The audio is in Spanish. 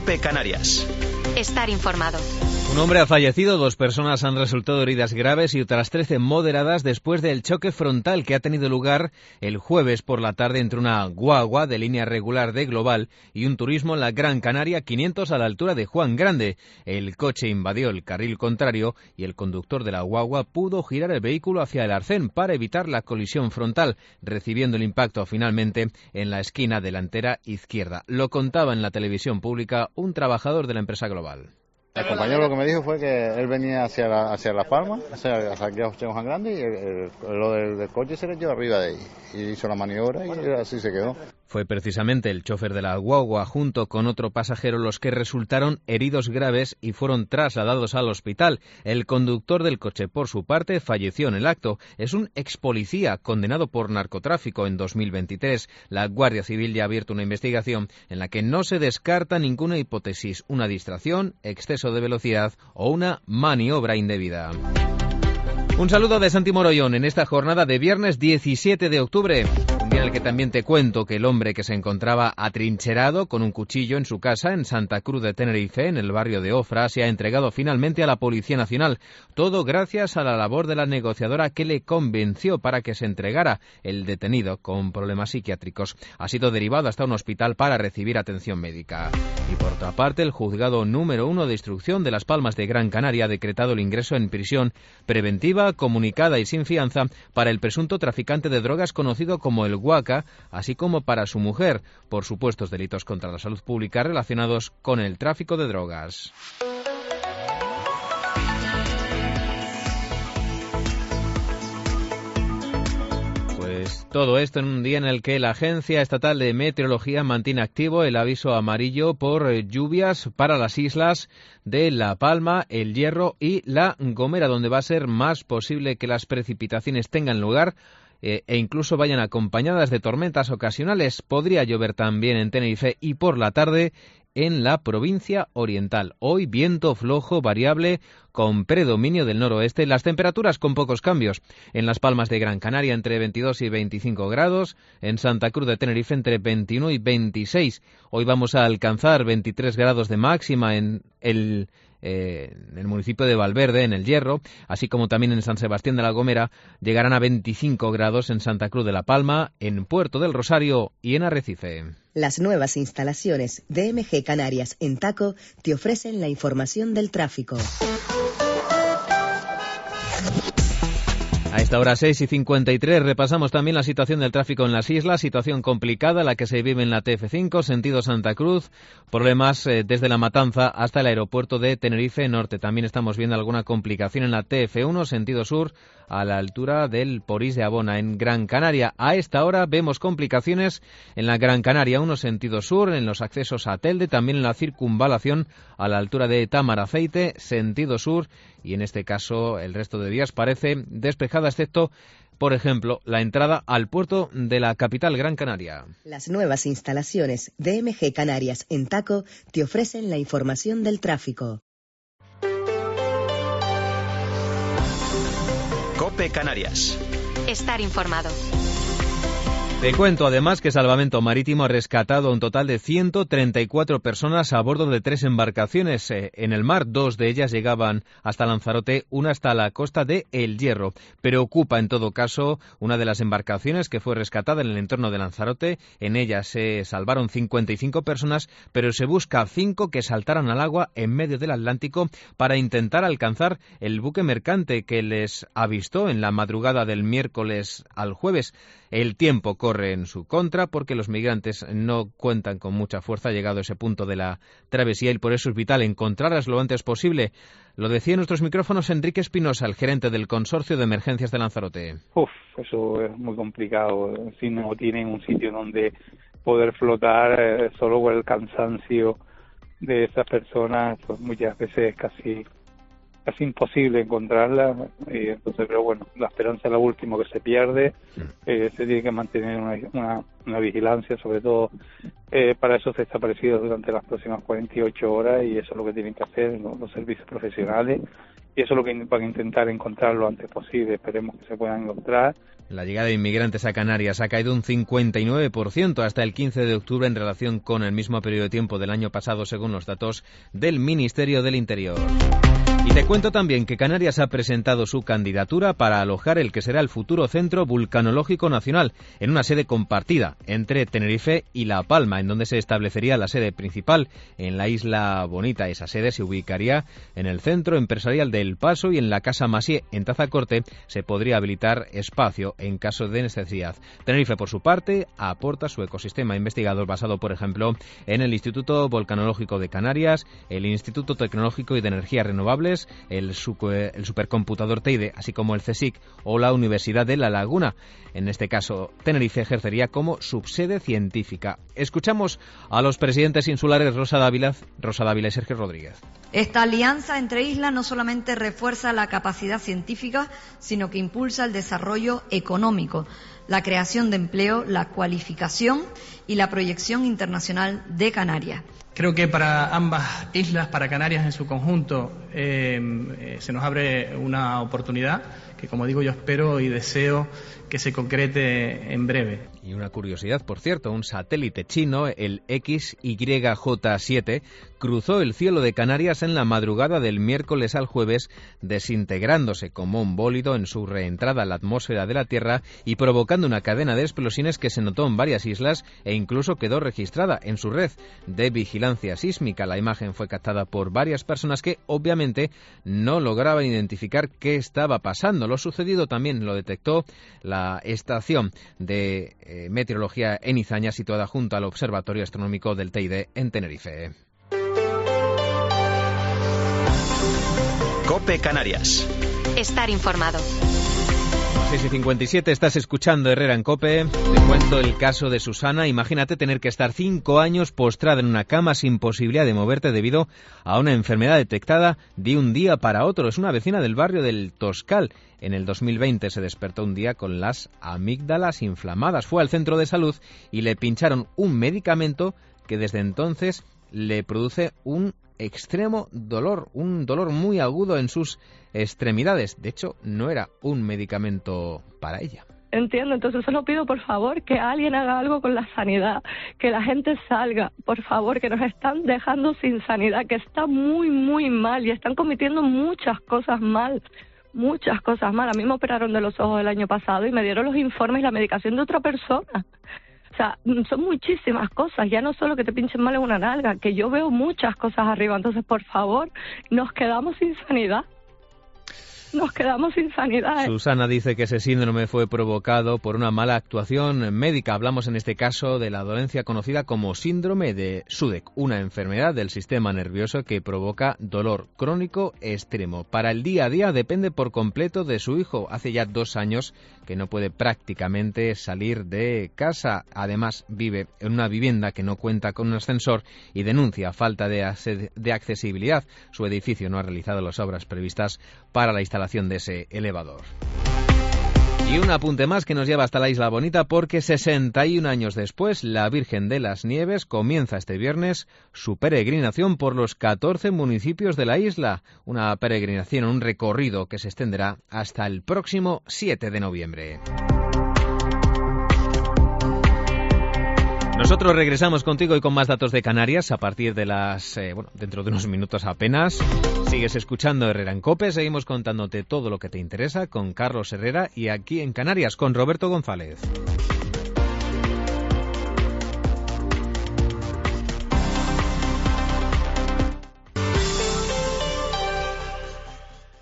COPE Canarias. Estar informado. Un hombre ha fallecido, 2 personas han resultado heridas graves y otras 13 moderadas después del choque frontal que ha tenido lugar el jueves por la tarde entre una guagua de línea regular de Global y un turismo en la Gran Canaria 500 a la altura de Juan Grande. El coche invadió el carril contrario y el conductor de la guagua pudo girar el vehículo hacia el arcén para evitar la colisión frontal, recibiendo el impacto finalmente en la esquina delantera izquierda. Lo contaba en la televisión pública un trabajador de la empresa Global. El compañero lo que me dijo fue que él venía hacia Las Palmas, hacia aquí a Juan Grande, y lo del coche se le llevó arriba de ahí. Y hizo la maniobra y así se quedó. Fue precisamente el chofer de la guagua junto con otro pasajero los que resultaron heridos graves y fueron trasladados al hospital. El conductor del coche, por su parte, falleció en el acto. Es un expolicía condenado por narcotráfico en 2023. La Guardia Civil ya ha abierto una investigación en la que no se descarta ninguna hipótesis, una distracción, exceso de velocidad o una maniobra indebida. Un saludo de Santi Morollón en esta jornada de viernes 17 de octubre. Un día en el que también te cuento que el hombre que se encontraba atrincherado con un cuchillo en su casa en Santa Cruz de Tenerife, en el barrio de Ofra, se ha entregado finalmente a la Policía Nacional. Todo gracias a la labor de la negociadora que le convenció para que se entregara. El detenido, con problemas psiquiátricos, ha sido derivado hasta un hospital para recibir atención médica. Y por otra parte, el juzgado número 1 de instrucción de Las Palmas de Gran Canaria ha decretado el ingreso en prisión preventiva, comunicada y sin fianza para el presunto traficante de drogas conocido como el Guaca, así como para su mujer, por supuestos delitos contra la salud pública relacionados con el tráfico de drogas. Todo esto en un día en el que la Agencia Estatal de Meteorología mantiene activo el aviso amarillo por lluvias para las islas de La Palma, El Hierro y La Gomera, donde va a ser más posible que las precipitaciones tengan lugar e incluso vayan acompañadas de tormentas ocasionales. Podría llover también en Tenerife y por la tarde en la provincia oriental. Hoy viento flojo variable con predominio del noroeste. Las temperaturas con pocos cambios. En Las Palmas de Gran Canaria entre 22 y 25 grados. En Santa Cruz de Tenerife entre 21 y 26. Hoy vamos a alcanzar 23 grados de máxima en el municipio de Valverde, en El Hierro, así como también en San Sebastián de la Gomera. Llegarán a 25 grados en Santa Cruz de la Palma, en Puerto del Rosario y en Arrecife. Las nuevas instalaciones de DMG Canarias en Taco te ofrecen la información del tráfico. A esta hora 6:53 repasamos también la situación del tráfico en las islas, situación complicada la que se vive en la TF5, sentido Santa Cruz, problemas desde La Matanza hasta el aeropuerto de Tenerife Norte. También estamos viendo alguna complicación en la TF1, sentido sur, a la altura del Porís de Abona, en Gran Canaria. A esta hora vemos complicaciones en la Gran Canaria 1, sentido sur, en los accesos a Telde, también en la circunvalación a la altura de Tamaraceite, sentido sur, y en este caso el resto de vías parece despejada, excepto, por ejemplo, la entrada al puerto de la capital Gran Canaria. Las nuevas instalaciones de DMG Canarias en Taco te ofrecen la información del tráfico. COPE Canarias. Estar informado. Te cuento además que Salvamento Marítimo ha rescatado un total de 134 personas a bordo de 3 embarcaciones en el mar. 2 de ellas llegaban hasta Lanzarote, una hasta la costa de El Hierro. Preocupa en todo caso una de las embarcaciones que fue rescatada en el entorno de Lanzarote. En ella se salvaron 55 personas, pero se busca 5 que saltaran al agua en medio del Atlántico para intentar alcanzar el buque mercante que les avistó en la madrugada del miércoles al jueves. El tiempo corre en su contra porque los migrantes no cuentan con mucha fuerza llegado a ese punto de la travesía y por eso es vital encontrarlas lo antes posible. Lo decía en nuestros micrófonos Enrique Espinosa, el gerente del Consorcio de Emergencias de Lanzarote. Eso es muy complicado. Si no tienen un sitio donde poder flotar, solo por el cansancio de esas personas, pues muchas veces casi casi imposible encontrarla, entonces, pero bueno, la esperanza es lo último que se pierde, se tiene que mantener una vigilancia, sobre todo para esos desaparecidos durante las próximas 48 horas, y eso es lo que tienen que hacer los servicios profesionales, y eso es lo que van a intentar encontrar lo antes posible. Esperemos que se puedan encontrar. La llegada de inmigrantes a Canarias ha caído un 59% hasta el 15 de octubre en relación con el mismo periodo de tiempo del año pasado, según los datos del Ministerio del Interior. Y te cuento también que Canarias ha presentado su candidatura para alojar el que será el futuro Centro Vulcanológico Nacional, en una sede compartida entre Tenerife y La Palma, en donde se establecería la sede principal en la Isla Bonita. Esa sede se ubicaría en el Centro Empresarial de El Paso, y en la Casa Masié, en Tazacorte, se podría habilitar espacio en caso de necesidad. Tenerife, por su parte, aporta su ecosistema investigador basado, por ejemplo, en el Instituto Volcanológico de Canarias, el Instituto Tecnológico y de Energías Renovables, el supercomputador Teide, así como el CSIC o la Universidad de La Laguna. En este caso, Tenerife ejercería como subsede científica. Escuchamos a los presidentes insulares Rosa Dávila y Sergio Rodríguez. Esta alianza entre islas no solamente refuerza la capacidad científica, sino que impulsa el desarrollo económico, la creación de empleo, la cualificación y la proyección internacional de Canarias. Creo que para ambas islas, para Canarias en su conjunto, se nos abre una oportunidad que, como digo, yo espero y deseo que se concrete en breve. Y una curiosidad, por cierto, un satélite chino, el XYJ7, cruzó el cielo de Canarias en la madrugada del miércoles al jueves, desintegrándose como un bólido en su reentrada a la atmósfera de la Tierra y provocando una cadena de explosiones que se notó en varias islas e incluso quedó registrada en su red de vigilancia sísmica. La imagen fue captada por varias personas que, obviamente, no lograban identificar qué estaba pasando. Lo sucedido también lo detectó la estación de meteorología en Izaña, situada junto al Observatorio Astronómico del Teide en Tenerife. COPE Canarias. Estar informado. 6:57, estás escuchando Herrera en COPE. Te cuento el caso de Susana. Imagínate tener que estar 5 años postrada en una cama sin posibilidad de moverte debido a una enfermedad detectada de un día para otro. Es una vecina del barrio del Toscal. En el 2020 se despertó un día con las amígdalas inflamadas. Fue al centro de salud y le pincharon un medicamento que desde entonces le produce un extremo dolor, un dolor muy agudo en sus extremidades. De hecho, no era un medicamento para ella. Entiendo, entonces solo pido por favor que alguien haga algo con la sanidad, que la gente salga, por favor, que nos están dejando sin sanidad, que está muy, muy mal y están cometiendo muchas cosas mal. Muchas cosas mal. A mí me operaron de los ojos el año pasado y me dieron los informes y la medicación de otra persona. O sea, son muchísimas cosas, ya no solo que te pinchen mal en una nalga, que yo veo muchas cosas arriba. Entonces, por favor, nos quedamos sin sanidad. Nos quedamos sin sanidad. Susana dice que ese síndrome fue provocado por una mala actuación médica. Hablamos en este caso de la dolencia conocida como síndrome de Sudeck, una enfermedad del sistema nervioso que provoca dolor crónico extremo. Para el día a día depende por completo de su hijo. Hace ya 2 años que no puede prácticamente salir de casa. Además, vive en una vivienda que no cuenta con un ascensor y denuncia falta de accesibilidad. Su edificio no ha realizado las obras previstas para la instalación de ese elevador. Y un apunte más que nos lleva hasta la Isla Bonita, porque 61 años después, la Virgen de las Nieves comienza este viernes su peregrinación por los 14 municipios de la isla. Una peregrinación, un recorrido que se extenderá hasta el próximo 7 de noviembre. Nosotros regresamos contigo y con más datos de Canarias a partir de dentro de unos minutos apenas. Sigues escuchando Herrera en COPE, seguimos contándote todo lo que te interesa con Carlos Herrera y aquí en Canarias con Roberto González.